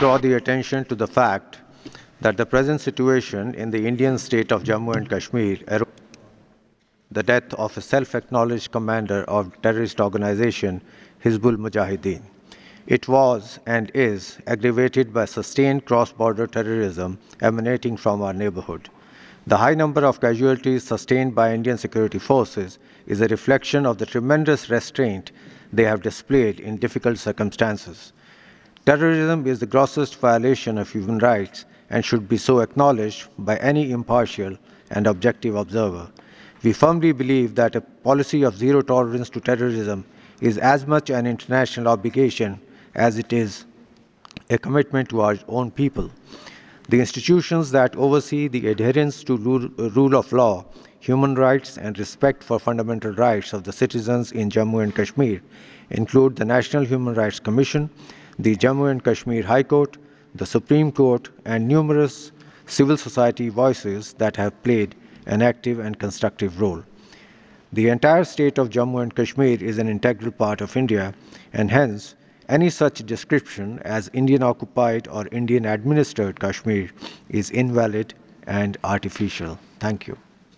draw the attention to the fact that the present situation in the Indian state of Jammu and Kashmir, the death of a self-acknowledged commander of terrorist organization Hizbul Mujahideen. It was and is aggravated by sustained cross-border terrorism emanating from our neighborhood. The high number of casualties sustained by Indian security forces is a reflection of the tremendous restraint they have displayed in difficult circumstances. Terrorism is the grossest violation of human rights and should be so acknowledged by any impartial and objective observer. We firmly believe that a policy of zero tolerance to terrorism is as much an international obligation as it is a commitment to our own people. The institutions that oversee the adherence to rule of law, human rights, and respect for fundamental rights of the citizens in Jammu and Kashmir include the National Human Rights Commission, the Jammu and Kashmir High Court, the Supreme Court, and numerous civil society voices that have played an active and constructive role. The entire state of Jammu and Kashmir is an integral part of India, and hence, any such description as Indian occupied or Indian administered Kashmir is invalid and artificial. Thank you.